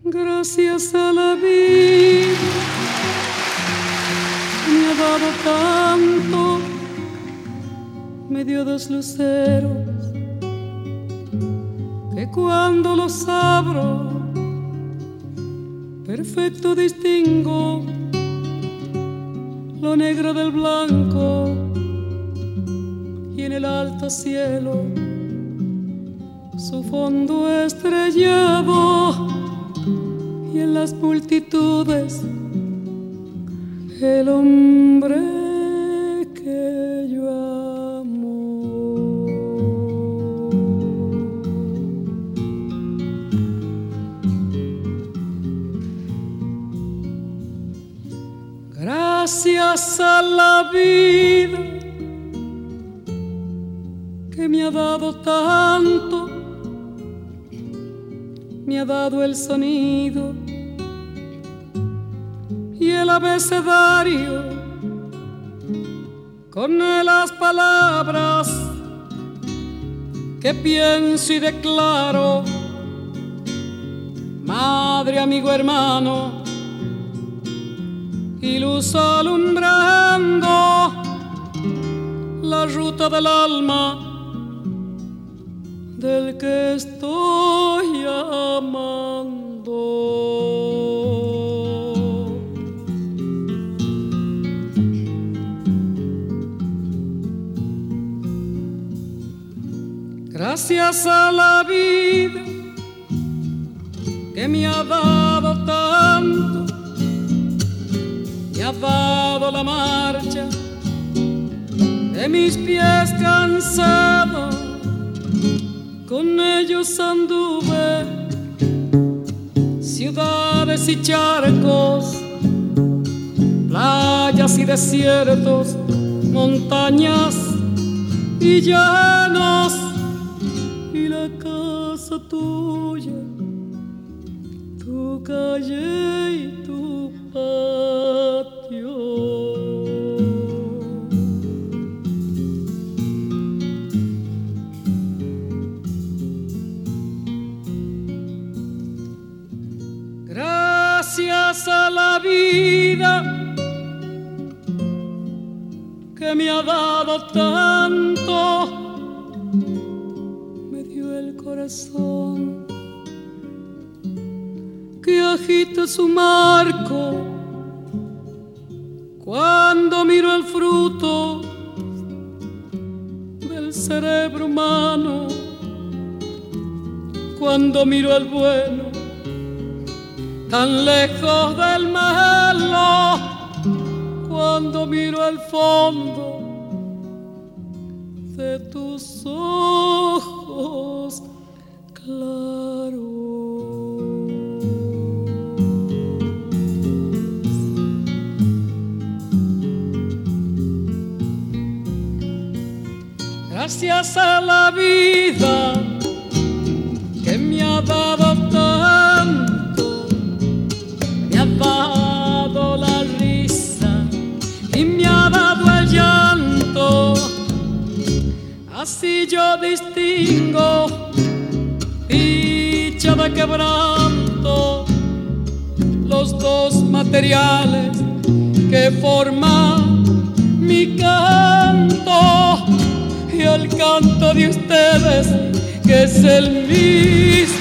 Gracias a la vida me ha dado tanto, me dio dos luceros que cuando los abro perfecto distingo lo negro del blanco, y en el alto cielo su fondo estrellado, y en las multitudes el hombre que yo amo. Gracias a la vida que me ha dado tanto, me ha dado el sonido y el abecedario con las palabras que pienso y declaro. Madre, amigo, hermano, y luz alumbrando la ruta del alma del que estoy amando. Gracias a la vida que me ha dado tanto, me ha dado la marcha de mis pies cansados, con ellos anduve ciudades y charcos, playas y desiertos, montañas y llanos, y la casa tuya, tu calle y tu patio. Gracias a la vida que me ha dado tanto, me dio el corazón que agita su marco cuando miro el fruto del cerebro humano, cuando miro el bueno tan lejos del malo, cuando miro el fondo de tus ojos claros. Gracias a la vida que me ha dado tanto, me ha dado la risa y me ha dado el llanto. Así yo distingo dicha de quebranto, los dos materiales que forman mi canto, y el canto de ustedes que es el mismo